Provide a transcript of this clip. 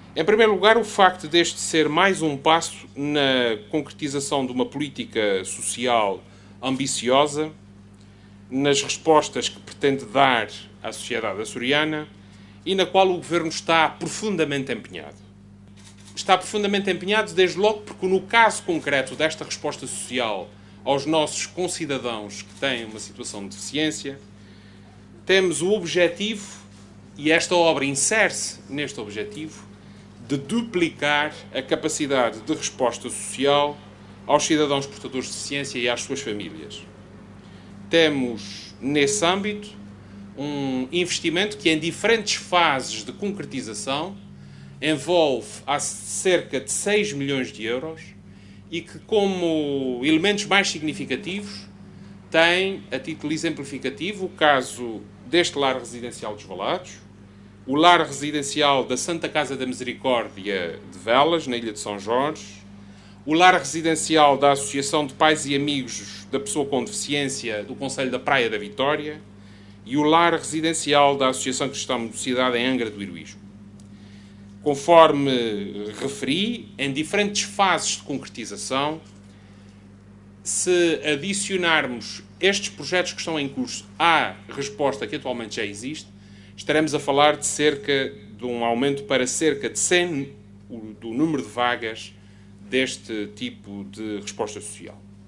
Em primeiro lugar, o facto deste ser mais um passo na concretização de uma política social ambiciosa, nas respostas que pretende dar à sociedade açoriana e na qual o Governo está profundamente empenhado. Está profundamente empenhado desde logo porque no caso concreto desta resposta social aos nossos concidadãos que têm uma situação de deficiência, temos o objetivo, e esta obra insere-se neste objetivo, de duplicar a capacidade de resposta social aos cidadãos portadores de deficiência e às suas famílias. Temos, nesse âmbito, um investimento que, em diferentes fases de concretização, envolve há cerca de 6 milhões de euros e que, como elementos mais significativos, tem, a título exemplificativo, o caso deste lar residencial dos Valados, o lar residencial da Santa Casa da Misericórdia de Velas, na Ilha de São Jorge, o lar residencial da Associação de Pais e Amigos da Pessoa com Deficiência do Concelho da Praia da Vitória e o lar residencial da Associação Cristã Mocidade em Angra do Heroísmo. Conforme referi, em diferentes fases de concretização, se adicionarmos estes projetos que estão em curso à resposta que atualmente já existe, estaremos a falar de um aumento para cerca de 100 do número de vagas deste tipo de resposta social.